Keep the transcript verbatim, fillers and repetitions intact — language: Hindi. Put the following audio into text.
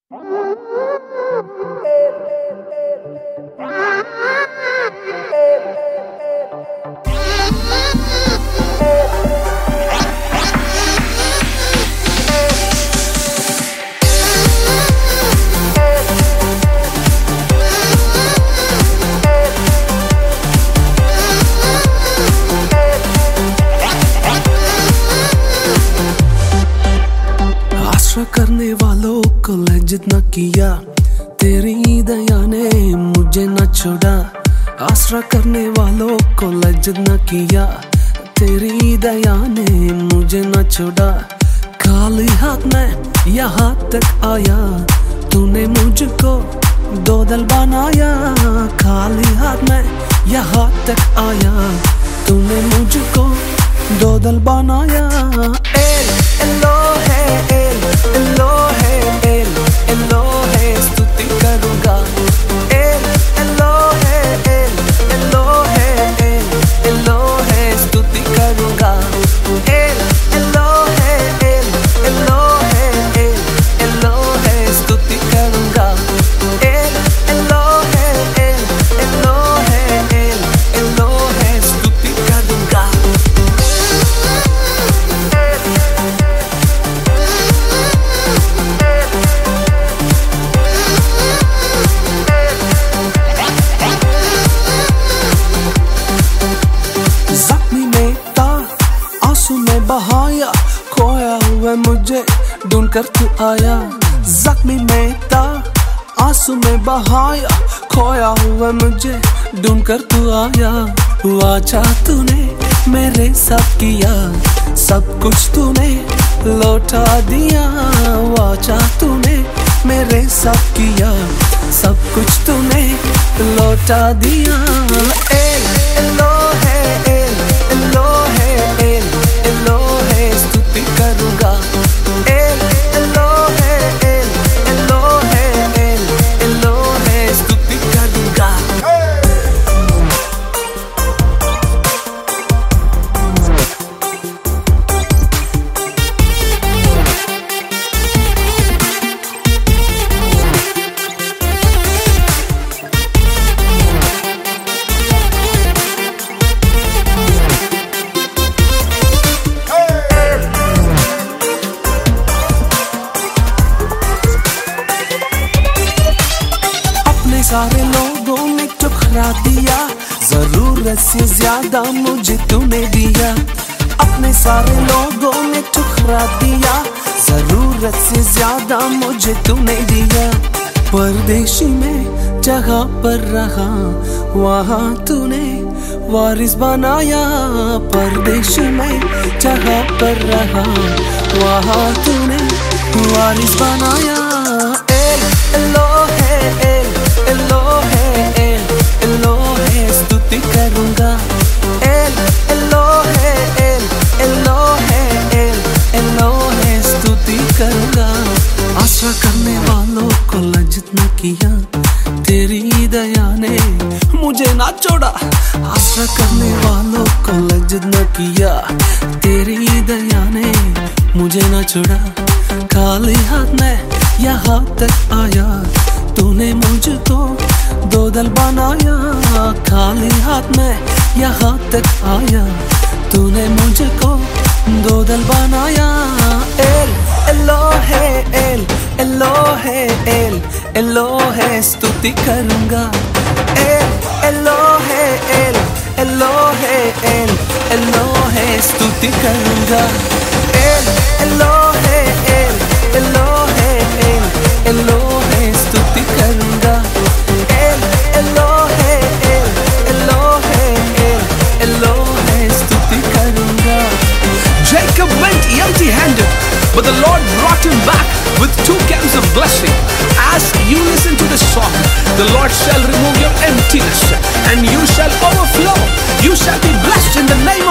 करने वालों को लज्जित न किया, तेरी दया ने मुझे न छोड़ा। आसरा करने वालों को लज्जित न किया, तेरी दया ने मुझे न छोड़ा। खाली हाथ में यहाँ तक आया, तूने मुझको दो दिल बनाया। खाली हाथ में यहाँ तक आया, तूने मुझको दो दिल बनाया। El Elohe El Elohe El Elohe स्तुति करूंगा। El Elohe El Elohe El Elohe स्तुति करूंगा। El Elohe El Elohe El Elohe स्तुति करूंगा। El Elohe El Elohe El Elohe स्तुति करूंगा। बहाया खोया हुआ मुझे ढूंढ कर तू आया। जख्मी में था आंसू में बहाया, खोया हुआ मुझे ढूंढ कर तू आया। वाचा तूने मेरे साथ किया, सब कुछ तूने लौटा दिया। वाचा तूने मेरे साथ किया, सब कुछ तूने लौटा दिया। El Elohe El Elohe El Elohe स्तुति करूंगा। El Elohe El Elohe El Elohe स्तुति करूंगा। सारे लोगों ने ठुकरा दिया, जरूरत से ज्यादा मुझे तूने दिया। अपने सारे लोगों ने ठुकरा दिया, जरूरत से ज्यादा मुझे तूने दिया। परदेशी में जगह पर रहा, वहाँ तूने वारिस बनाया। परदेशी में जगह पर रहा, वहाँ तूने वारिस बनाया। El Elohe El Elohe El Elohe स्तुति करूंगा। El Elohe El Elohe El Elohe स्तुति करूंगा। आशा करने वालों को लज्जित न किया, तेरी दया ने मुझे ना छोड़ा। आशा करने वालों को लज्जित न किया, तेरी दया ने मुझे ना छोड़ा। खाली हाथ में यहाँ तक आया, तूने मुझको दो दिल बनाया। खाली हाथ में यहाँ तक आया, तूने मुझको दो दिल बनाया। El Elohe El Elohe El Elohe स्तुति करूंगा। El Elohe El Elohe El Elohe स्तुति करूंगा। El Elohe El Elohe El Elohe स्तुति करूंगा। El Elohe El Elohe El Elohe स्तुति करूंगा। Jacob went empty-handed, but the Lord brought him back with two cans of blessing. As you listen to this song, the Lord shall remove your emptiness and you shall overflow. You shall be blessed in the name